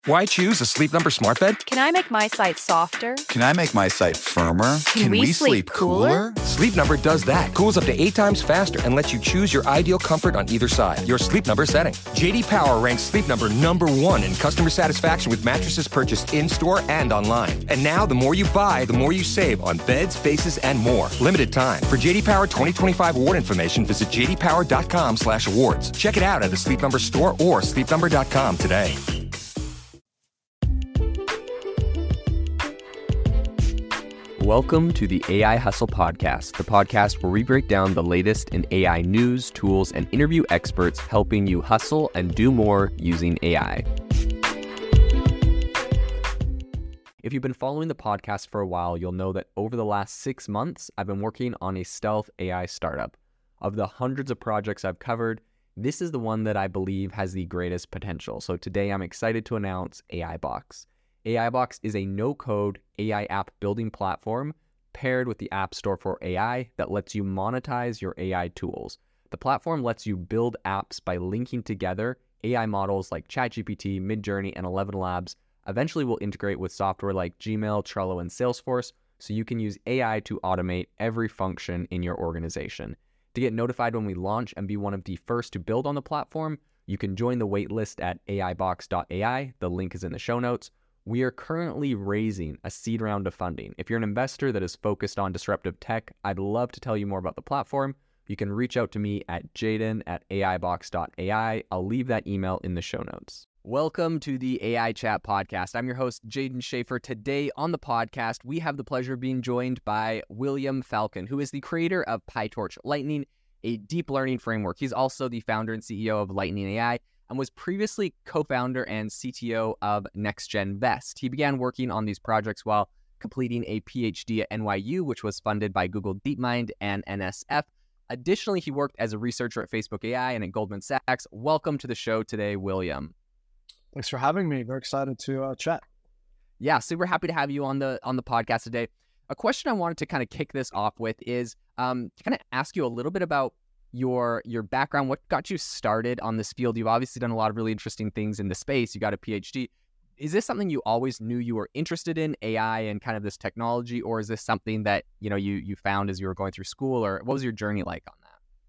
Why choose a Sleep Number smart bed? Can I make my site softer? Can I make my site firmer? Can we sleep cooler? Sleep Number does that. Cools up to 8 times faster and lets you choose your ideal comfort on either side. Your Sleep Number setting. JD Power ranks Sleep Number #1 in customer satisfaction with mattresses purchased in-store and online. And now, the more you buy, the more you save on beds, bases, and more. Limited time. For JD Power 2025 award information, visit jdpower.com/awards. Check it out at a Sleep Number store or sleepnumber.com today. Welcome to the AI Hustle Podcast, the podcast where we break down the latest in AI news, tools, and interview experts helping you hustle and do more using AI. If you've been following the podcast for a while, you'll know that over the last 6 months, I've been working on a stealth AI startup. Of the hundreds of projects I've covered, this is the one that I believe has the greatest potential. So today I'm excited to announce AIBox. AIBox is a no-code AI app building platform paired with the App Store for AI that lets you monetize your AI tools. The platform lets you build apps by linking together AI models like ChatGPT, Midjourney, and ElevenLabs. Eventually will integrate with software like Gmail, Trello, and Salesforce, so you can use AI to automate every function in your organization. To get notified when we launch and be one of the first to build on the platform, you can join the waitlist at aibox.ai. The link is in the show notes. We are currently raising a seed round of funding. If you're an investor that is focused on disruptive tech, I'd love to tell you more about the platform. You can reach out to me at jaden@aibox.ai. I'll leave that email in the show notes. Welcome to the AI Chat Podcast. I'm your host, Jaden Schaefer. Today on the podcast, we have the pleasure of being joined by William Falcon, who is the creator of PyTorch Lightning, a deep learning framework. He's also the founder and CEO of Lightning AI, and was previously co-founder and CTO of NextGen Vest. He began working on these projects while completing a PhD at NYU, which was funded by Google DeepMind and NSF. Additionally, he worked as a researcher at Facebook AI and at Goldman Sachs. Welcome to the show today, William. Thanks for having me. Very excited to chat. Yeah, super happy to have you on the podcast today. A question I wanted to kind of kick this off with is to kind of ask you a little bit about your background. What got you started on this field? You've obviously done a lot of really interesting things in the space. You got a PhD. Is this something you always knew you were interested in, AI and kind of this technology, or is this something that you found as you were going through school, or what was your journey like on that?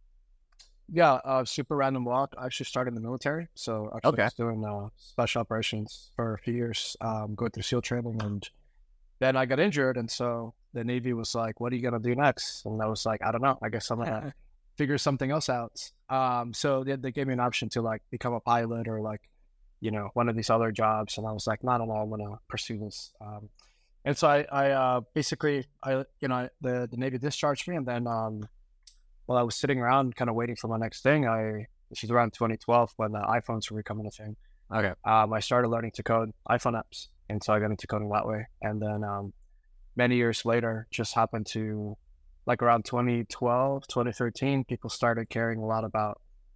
Yeah, super random walk. I actually started in the military, so I was doing special operations for a few years, going through SEAL training, and then I got injured, and so the Navy was like, "What are you gonna do next?" And I was like, "I don't know. I guess I'm gonna figure something else out." So they gave me an option to like become a pilot or like, one of these other jobs. And I was like, no, I'm going to pursue this. And so I basically, the Navy discharged me. And then while I was sitting around kind of waiting for my next thing, this is around 2012 when the iPhones were becoming a thing. Okay. I started learning to code iPhone apps. And so I got into coding that way. And then many years later, just happened to, like around 2012, 2013, people started caring a lot about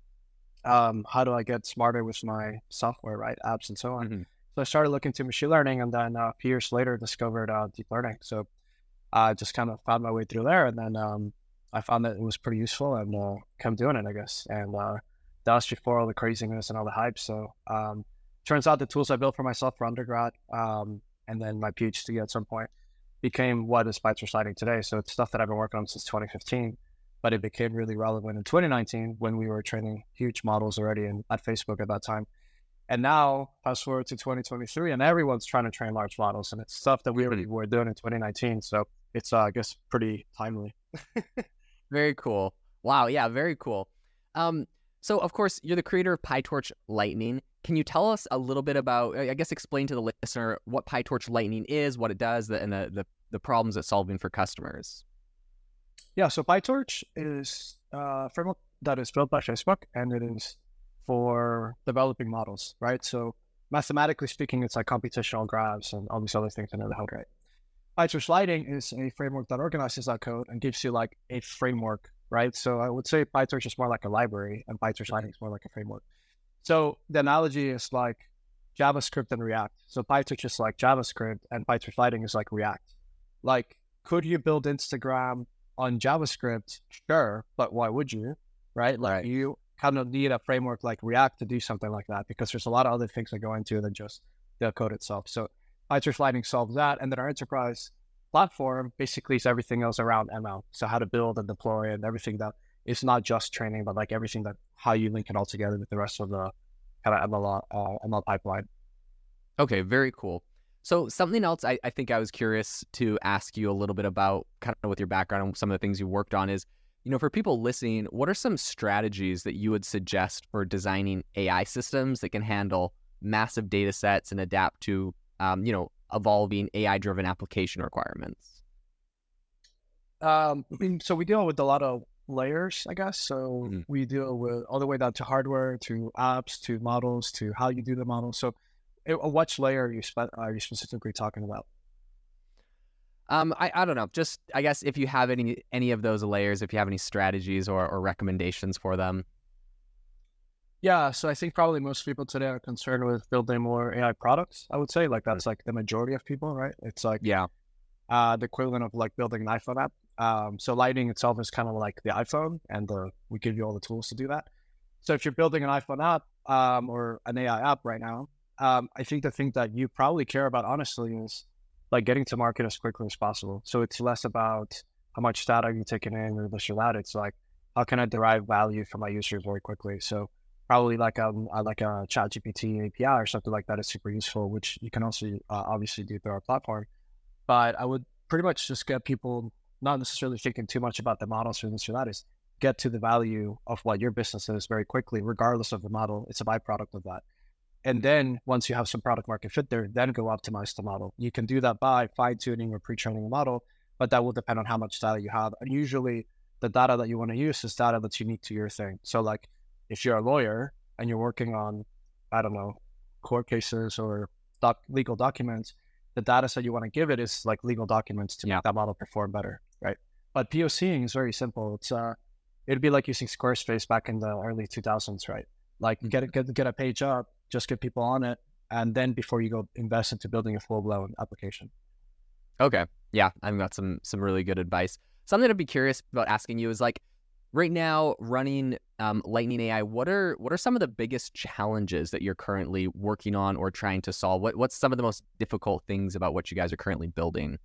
how do I get smarter with my software, right? Apps and so on. Mm-hmm. So I started looking into machine learning, and then a few years later discovered deep learning. So I just kind of found my way through there, and then I found that it was pretty useful, and kept doing it, I guess. And that was before all the craziness and all the hype. So turns out the tools I built for myself for undergrad, and then my PhD at some point, became what is PyTorch Lightning today. So it's stuff that I've been working on since 2015, but it became really relevant in 2019 when we were training huge models already at Facebook at that time. And now, fast forward to 2023, and everyone's trying to train large models, and it's stuff that we already were doing in 2019. So it's, I guess, pretty timely. Very cool. Wow. Yeah, very cool. So, of course, you're the creator of PyTorch Lightning. Can you tell us a little bit about, I guess, explain to the listener what PyTorch Lightning is, what it does, and the problems it's solving for customers? Yeah, so PyTorch is a framework that is built by Facebook, and it is for developing models, right? So mathematically speaking, it's like computational graphs and all these other things under the hood, right? PyTorch Lightning is a framework that organizes that code and gives you like a framework, right? So I would say PyTorch is more like a library, and PyTorch Lightning is more like a framework. So the analogy is like JavaScript and React. So PyTorch is like JavaScript, and PyTorch Lightning is like React. Like, could you build Instagram on JavaScript? Sure, but why would you, right? Like, you kind of need a framework like React to do something like that, because there's a lot of other things that go into it than just the code itself. So PyTorch Lightning solves that. And then our enterprise platform basically is everything else around ML. So how to build and deploy and everything that is not just training, but like everything that how you link it all together with the rest of the kind of ML pipeline. Okay, very cool. So something else I think I was curious to ask you a little bit about, kind of with your background and some of the things you worked on, is, for people listening, what are some strategies that you would suggest for designing AI systems that can handle massive data sets and adapt to, evolving AI-driven application requirements? So we deal with a lot of layers, I guess. So we deal with all the way down to hardware, to apps, to models, to how you do the model. So which layer are you specifically talking about? I don't know. Just, I guess, if you have any of those layers, if you have any strategies or recommendations for them. Yeah, so I think probably most people today are concerned with building more AI products. I would say like that's like the majority of people, right? It's like the equivalent of like building an iPhone app. So Lightning itself is kind of like the iPhone, and we give you all the tools to do that. So if you're building an iPhone app or an AI app right now, I think the thing that you probably care about, honestly, is like getting to market as quickly as possible. So it's less about how much data you're taking in or this or that. It's like, how can I derive value from my users very quickly? So probably like a ChatGPT API or something like that is super useful, which you can also obviously do through our platform. But I would pretty much just get people not necessarily thinking too much about the models or this or that, is get to the value of what your business is very quickly, regardless of the model. It's a byproduct of that. And then once you have some product market fit there, then go optimize the model. You can do that by fine tuning or pre-training a model, but that will depend on how much data you have. And usually the data that you want to use is data that's unique to your thing. So like if you're a lawyer and you're working on, I don't know, court cases or legal documents, the data set you want to give it is like legal documents to make that model perform better, right? But POCing is very simple. It'd be like using Squarespace back in the early 2000s, right? Like get a page up, just get people on it, and then before you go invest into building a full-blown application. Okay. Yeah, I've got some really good advice. Something I'd be curious about asking you is, like, right now running Lightning AI, what are some of the biggest challenges that you're currently working on or trying to solve? What's some of the most difficult things about what you guys are currently building?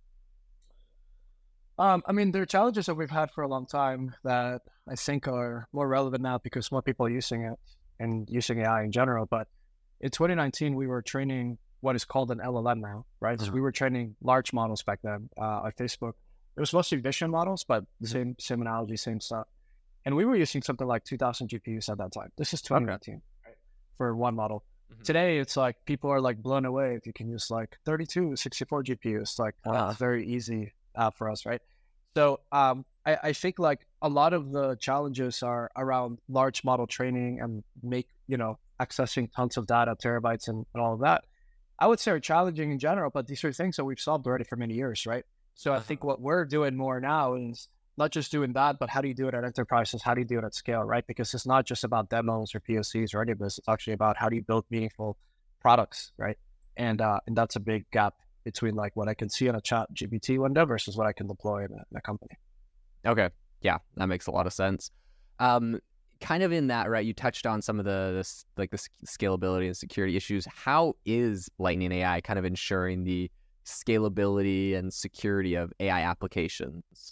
I mean, there are challenges that we've had for a long time that I think are more relevant now because more people are using it and using AI in general. But in 2019, we were training what is called an LLM now, right? So we were training large models back then at Facebook. It was mostly vision models, but same analogy, same stuff. And we were using something like 2,000 GPUs at that time. This is 2019, right? For one model. Today, it's like people are like blown away if you can use like 32, 64 GPUs. Like it's very easy for us, right? So I think like a lot of the challenges are around large model training and accessing tons of data, terabytes and all of that. I would say are challenging in general, but these are things that we've solved already for many years, right? So I think what we're doing more now is not just doing that, but how do you do it at enterprises? How do you do it at scale, right? Because it's not just about demos or POCs or any of this. It's actually about how do you build meaningful products, right? And that's a big gap between like what I can see on a ChatGPT window versus what I can deploy in a company. Okay. Yeah, that makes a lot of sense. Kind of in that, right, you touched on some of the scalability and security issues. How is Lightning AI kind of ensuring the scalability and security of AI applications?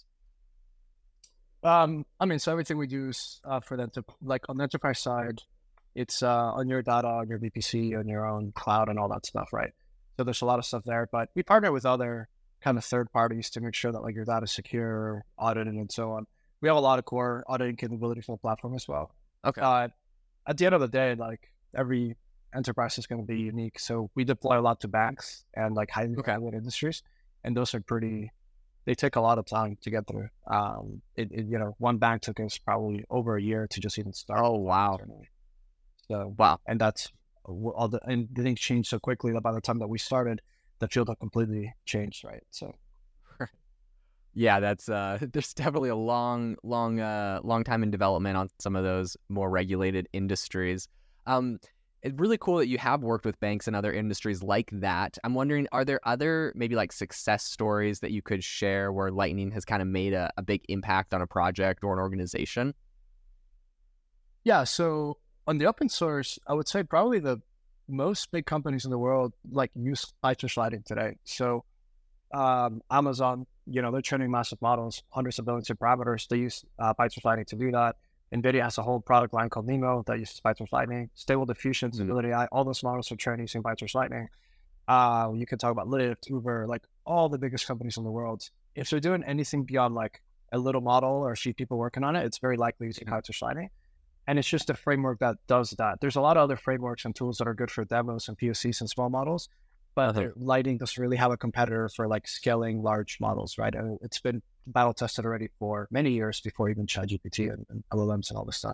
I mean, so everything we do is for them to, like on the enterprise side, it's on your data, on your VPC, on your own cloud and all that stuff, right? So there's a lot of stuff there, but we partner with other kind of third parties to make sure that like your data is secure, audited, and so on. We have a lot of core auditing capability for the platform as well. Okay. At the end of the day, like every enterprise is going to be unique. So we deploy a lot to banks and like highly regulated industries, and those are they take a lot of time to get through. One bank took us probably over a year to just even start. Oh, wow. Internally. So, wow. And that's and the things changed so quickly that by the time that we started, the field had completely changed, right? So, yeah, that's there's definitely a long time in development on some of those more regulated industries. It's really cool that you have worked with banks and other industries like that. I'm wondering, are there other maybe like success stories that you could share where Lightning has kind of made a big impact on a project or an organization? Yeah, so on the open source, I would say probably the most big companies in the world like use PyTorch Lighting today. So Amazon, they're training massive models, hundreds of billions of parameters. They use PyTorch Lighting to do that. NVIDIA has a whole product line called NeMo that uses PyTorch Lighting. Stable Diffusion, Stability AI, all those models are trained using PyTorch Lighting. You can talk about Lyft, Uber, like all the biggest companies in the world. If they're doing anything beyond like a little model or a few people working on it, it's very likely using PyTorch Lighting. And it's just a framework that does that. There's a lot of other frameworks and tools that are good for demos and POCs and small models, but Lighting doesn't really have a competitor for like scaling large models, right? And it's been battle tested already for many years before even ChatGPT and LLMs and all this stuff.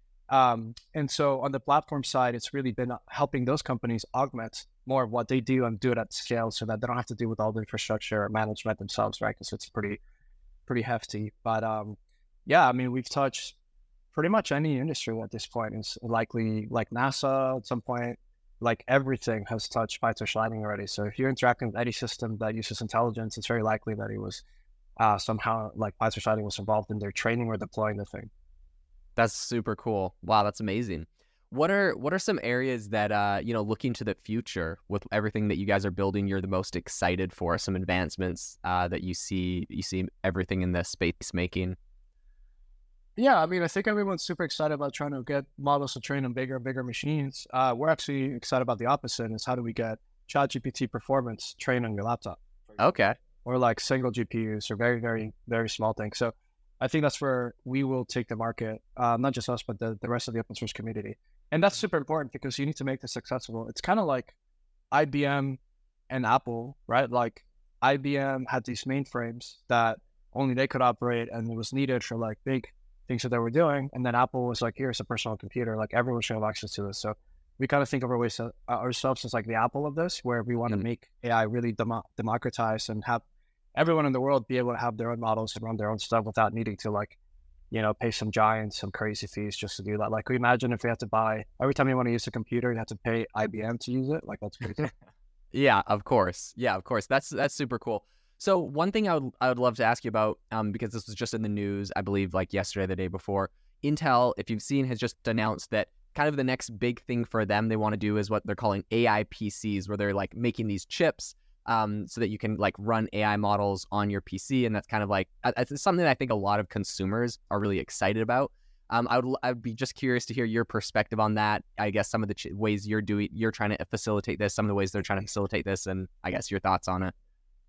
And so on the platform side, it's really been helping those companies augment more of what they do and do it at scale so that they don't have to deal with all the infrastructure or management themselves, right? Because it's pretty hefty. But yeah, I mean, we've touched pretty much any industry at this point. It's likely like NASA at some point, like everything has touched PyTorch Lighting already. So if you're interacting with any system that uses intelligence, it's very likely that it was somehow like PyTorch Lighting was involved in their training or deploying the thing. That's super cool. Wow, that's amazing. What are some areas that looking to the future with everything that you guys are building, you're the most excited for? Some advancements that you see everything in the space making? Yeah, I mean, I think everyone's super excited about trying to get models to train on bigger and bigger machines. We're actually excited about the opposite, is how do we get ChatGPT performance trained on your laptop? Okay. Or like single GPUs or very, very, very small things. So I think that's where we will take the market, not just us, but the rest of the open source community. And that's super important because you need to make this accessible. It's kind of like IBM and Apple, right? Like IBM had these mainframes that only they could operate and it was needed for like big things that they were doing. And then Apple was like, here's a personal computer, like everyone should have access to this. So we kind of think of ourselves as like the Apple of this, where we want to make AI really democratized and have everyone in the world be able to have their own models and run their own stuff without needing to like, pay some giants, some crazy fees just to do that. Like, imagine if we had to buy, every time you want to use a computer, you have to pay IBM to use it. Like, that's crazy. Yeah, of course. That's super cool. So one thing I would love to ask you about, because this was just in the news, I believe like yesterday, the day before, Intel, if you've seen, has just announced that kind of the next big thing for them they want to do is what they're calling AI PCs, where they're like making these chips so that you can like run AI models on your PC. And that's kind of like, it's something that I think a lot of consumers are really excited about. I'd be just curious to hear your perspective on that. I guess some of the ways you're trying to facilitate this, some of the ways they're trying to facilitate this, and I guess your thoughts on it.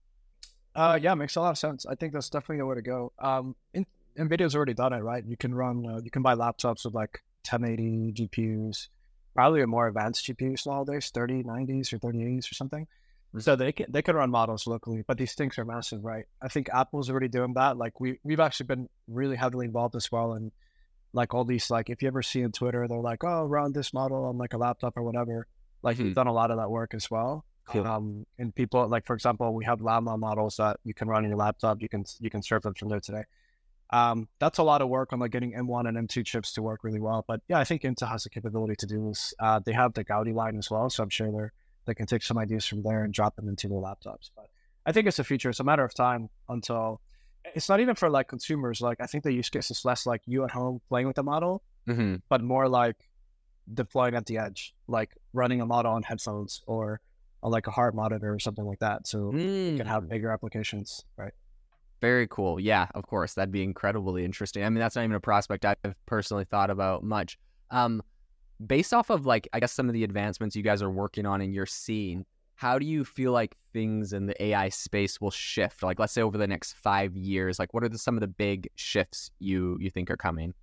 Yeah, makes a lot of sense. I think that's definitely the way to go. NVIDIA's already done it, right? You can run, you can buy laptops with like 1080 GPUs, probably a more advanced GPUs nowadays, 3090s or 3080s or something. So they can run models locally, but these things are massive, right? I think Apple's already doing that. Like we've actually been really heavily involved as well. And like all these, like if you ever see on Twitter, they're like, oh, run this model on like a laptop or whatever. Like we've done a lot of that work as well. Cool. And people, like for example, we have Llama models that you can run on your laptop. You can serve them from there today. That's a lot of work on like getting M1 and M2 chips to work really well. But yeah, I think Intel has the capability to do this. They have the Gaudi line as well, so I'm sure they can take some ideas from there and drop them into their laptops. But I think it's a future. It's a matter of time until it's not even for like consumers. Like I think the use case is less like you at home playing with the model, but more like deploying at the edge, like running a model on headphones or on like a heart monitor or something like that. So you can have bigger applications, right? Very cool. Yeah, of course. That'd be incredibly interesting. I mean, that's not even a prospect I've personally thought about much. Based off of like, I guess some of the advancements you guys are working on and you're seeing, how do you feel like things in the AI space will shift? Like, let's say over the next 5 years, like what are some of the big shifts you think are coming?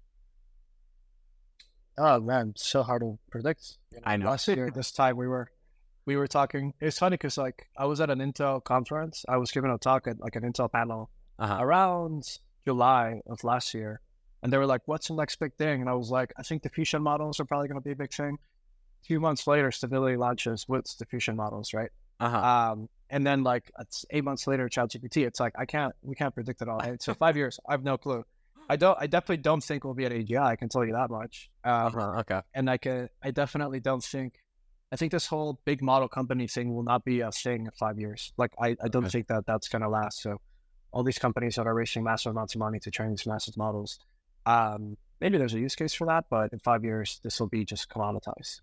Oh man, so hard to predict. I know. Last year, this time we were talking. It's funny because like I was at an Intel conference. I was giving a talk at like an Intel panel around July of last year. And they were like, what's the next big thing? And I was like, I think diffusion models are probably going to be a big thing. 2 months later, Stability launches with diffusion models, right? And then like it's 8 months later, ChatGPT. It's like we can't predict it all. Right? So 5 years, I have no clue. I definitely don't think we'll be at AGI. I can tell you that much. Okay. And I definitely don't think. I think this whole big model company thing will not be a thing in 5 years. Like I don't think that's gonna last. So all these companies that are raising massive amounts of money to train these massive models. Maybe there's a use case for that, but in 5 years, this will be just commoditized, right?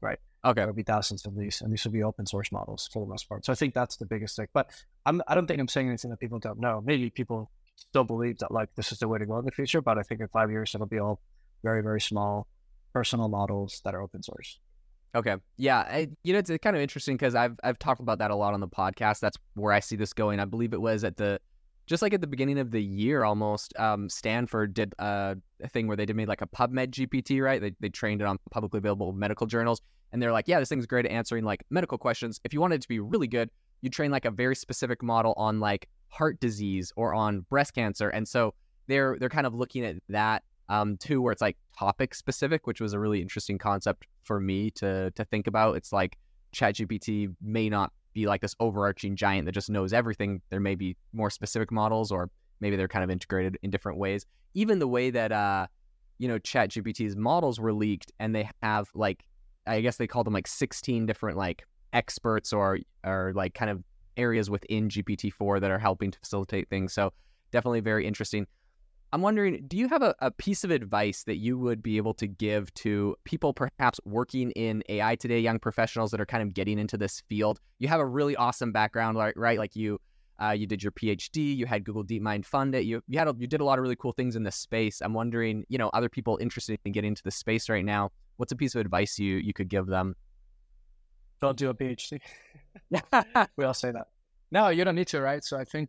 Okay. There'll be thousands of these, and these will be open source models for the most part. So I think that's the biggest thing. But I don't think I'm saying anything that people don't know. Maybe people still believe that like this is the way to go in the future, but I think in 5 years it'll be all very, very small personal models that are open source. Okay. Yeah. It's kind of interesting because I've talked about that a lot on the podcast. That's where I see this going. I believe it was at the beginning of the year almost. Stanford did a thing where they made like a PubMed GPT, right? They trained it on publicly available medical journals, and they're like, yeah, this thing's great at answering like medical questions. If you wanted it to be really good, you train like a very specific model on like heart disease or on breast cancer, and so they're kind of looking at that too, where it's like topic specific, which was a really interesting concept for me to think about. It's like ChatGPT may not be like this overarching giant that just knows everything. There may be more specific models, or maybe they're kind of integrated in different ways. Even the way that ChatGPT's models were leaked, and they have like, I guess they call them like 16 different like experts or like kind of areas within GPT-4 that are helping to facilitate things. So definitely very interesting. I'm wondering, do you have a piece of advice that you would be able to give to people perhaps working in AI today, young professionals that are kind of getting into this field? You have a really awesome background, right? Like you did your PhD, you had Google DeepMind fund it, you did a lot of really cool things in this space. I'm wondering, other people interested in getting into the space right now, what's a piece of advice you could give them? Don't do a PhD. We all say that. No, you don't need to, right? So I think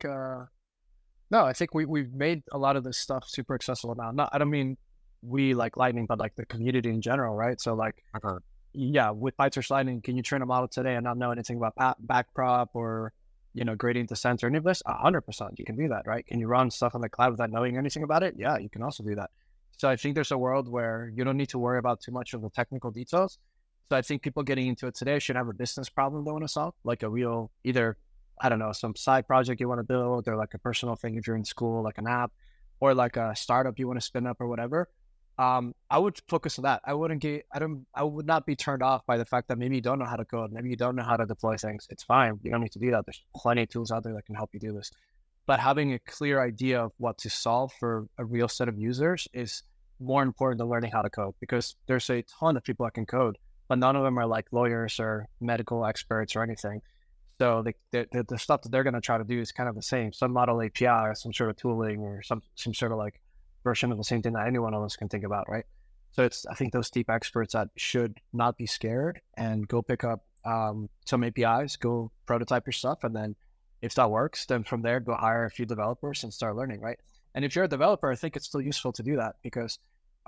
we've made a lot of this stuff super accessible now. I don't mean we like Lightning, but like the community in general, right? So like, yeah, with PyTorch Lightning, can you train a model today and not know anything about backprop or, gradient descent or any of this? 100%, you can do that, right? Can you run stuff on the cloud without knowing anything about it? Yeah, you can also do that. So I think there's a world where you don't need to worry about too much of the technical details. So I think people getting into it today should have a business problem they want to solve, like a real, either, I don't know, some side project you want to build, or like a personal thing if you're in school, like an app, or like a startup you want to spin up or whatever. I would focus on that. I would not be turned off by the fact that maybe you don't know how to code, maybe you don't know how to deploy things. It's fine. You don't need to do that. There's plenty of tools out there that can help you do this. But having a clear idea of what to solve for a real set of users is more important than learning how to code, because there's a ton of people that can code, but none of them are like lawyers or medical experts or anything. So the stuff that they're going to try to do is kind of the same. Some model API or some sort of tooling or some sort of like version of the same thing that anyone else can think about, right? So I think those deep experts that should not be scared and go pick up some APIs, go prototype your stuff, and then if that works, then from there, go hire a few developers and start learning, right? And if you're a developer, I think it's still useful to do that, because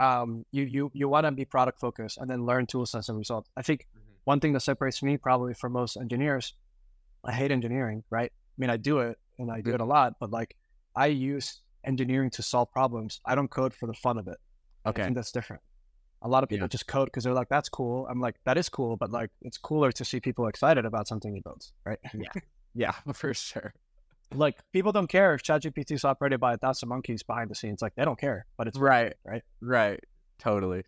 you want to be product focused and then learn tools as a result. I think one thing that separates me probably from most engineers, I hate engineering, right? I mean, I do it and I do it a lot, but like I use engineering to solve problems. I don't code for the fun of it. Okay. I think that's different. A lot of people just code because they're like, that's cool. I'm like, that is cool, but like, it's cooler to see people excited about something you built, right? Yeah, for sure. Like, people don't care if ChatGPT is operated by 1,000 monkeys behind the scenes. Like, they don't care, but it's right. Right. Totally.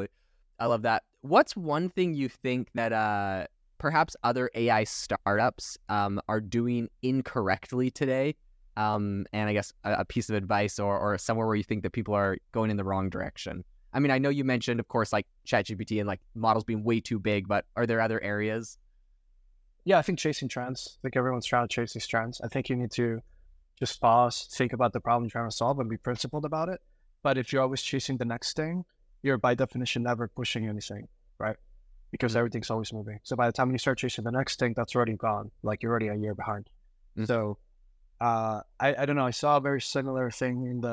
I love that. What's one thing you think that perhaps other AI startups are doing incorrectly today? And I guess a piece of advice or somewhere where you think that people are going in the wrong direction. I mean, I know you mentioned, of course, like ChatGPT and like models being way too big, but are there other areas? Yeah, I think chasing trends. I think everyone's trying to chase these trends. I think you need to just pause, think about the problem you're trying to solve, and be principled about it. But if you're always chasing the next thing, you're by definition never pushing anything, right? Because everything's always moving. So by the time you start chasing the next thing, that's already gone. Like, you're already a year behind. So I don't know. I saw a very similar thing in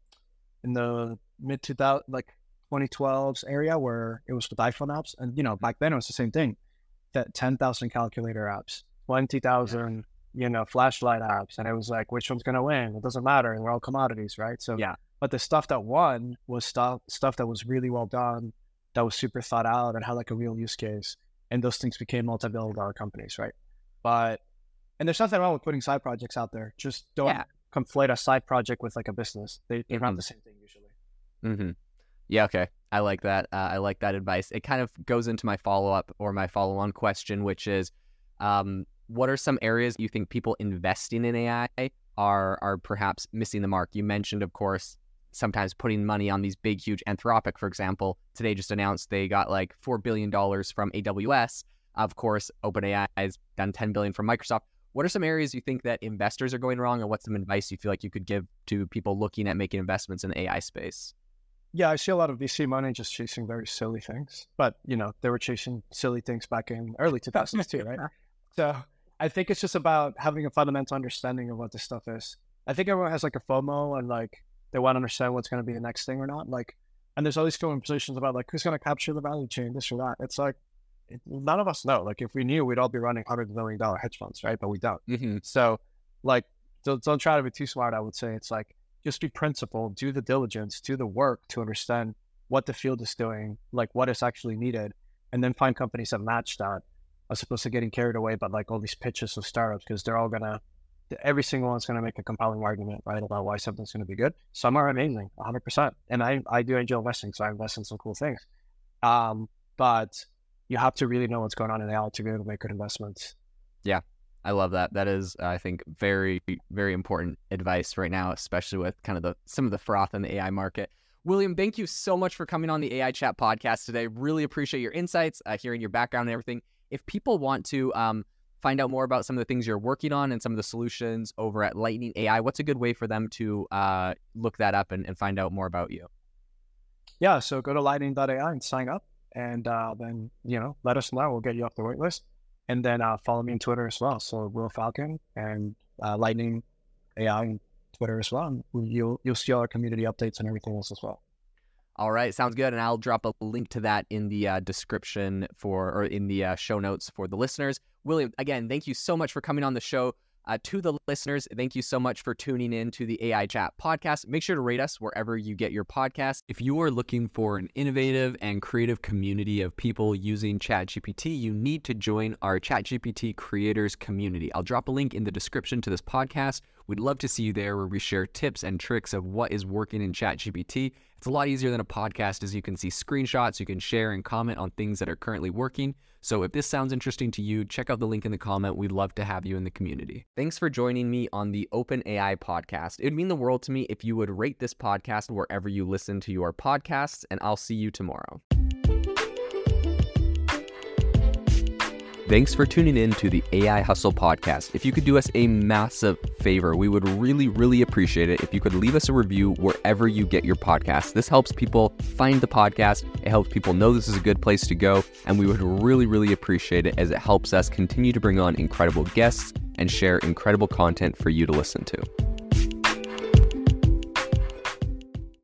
the mid 2000, like 2012s area, where it was with iPhone apps, and back then it was the same thing. That 10,000 calculator apps, 20,000 flashlight apps, and it was like, which one's gonna win? It doesn't matter, and we're all commodities, right? So but the stuff that won was stuff that was really well done, that was super thought out, and had like a real use case, and those things became multi-billion-dollar companies, right? And there's nothing wrong with putting side projects out there. Just don't conflate a side project with like a business. They're not the same thing usually. Yeah, okay. I like that. I like that advice. It kind of goes into my follow-up or my follow-on question, which is, what are some areas you think people investing in AI are perhaps missing the mark? You mentioned, of course, sometimes putting money on these big, huge Anthropic, for example, today just announced they got like $4 billion from AWS. Of course, OpenAI has done $10 billion from Microsoft. What are some areas you think that investors are going wrong, and what's some advice you feel like you could give to people looking at making investments in the AI space? Yeah, I see a lot of VC money just chasing very silly things, but they were chasing silly things back in early 2000s too, right? So I think it's just about having a fundamental understanding of what this stuff is. I think everyone has like a FOMO and like they want to understand what's going to be the next thing or not. Like, and there's all these conversations about like who's going to capture the value chain, this or that. It's like none of us know. Like if we knew, we'd all be running $100 million hedge funds, right? But we don't. Mm-hmm. So like, don't try to be too smart. I would say it's like just be principled, do the diligence, do the work to understand what the field is doing, like what is actually needed, and then find companies that match that, as opposed to getting carried away by like all these pitches of startups, because they're all every single one's gonna make a compelling argument, right, about why something's gonna be good. Some are amazing, 100%. And I do angel investing, so I invest in some cool things. But you have to really know what's going on in AI to be able to make good investments. Yeah, I love that. That is, I think, very, very important advice right now, especially with kind of some of the froth in the AI market. William, thank you so much for coming on the AI Chat podcast today. Really appreciate your insights, hearing your background and everything. If people want to find out more about some of the things you're working on and some of the solutions over at Lightning AI, what's a good way for them to look that up and find out more about you? Yeah, so go to lightning.ai and sign up, and then, let us know. We'll get you off the wait list. And then follow me on Twitter as well. So Will Falcon and Lightning AI on Twitter as well. And you'll see all our community updates and everything else as well. All right, sounds good. And I'll drop a link to that in the description or in the show notes for the listeners. William, again, thank you so much for coming on the show. To the listeners, thank you so much for tuning in to the AI Chat podcast. Make sure to rate us wherever you get your podcast. If you are looking for an innovative and creative community of people using ChatGPT, you need to join our ChatGPT creators community. I'll drop a link in the description to this podcast. We'd love to see you there, where we share tips and tricks of what is working in ChatGPT. It's a lot easier than a podcast, as you can see screenshots, you can share and comment on things that are currently working. So if this sounds interesting to you, check out the link in the comment. We'd love to have you in the community. Thanks for joining me on the OpenAI podcast. It would mean the world to me if you would rate this podcast wherever you listen to your podcasts, and I'll see you tomorrow. Thanks for tuning in to the AI Hustle podcast. If you could do us a massive favor, we would really, really appreciate it if you could leave us a review wherever you get your podcasts. This helps people find the podcast. It helps people know this is a good place to go. And we would really, really appreciate it, as it helps us continue to bring on incredible guests and share incredible content for you to listen to.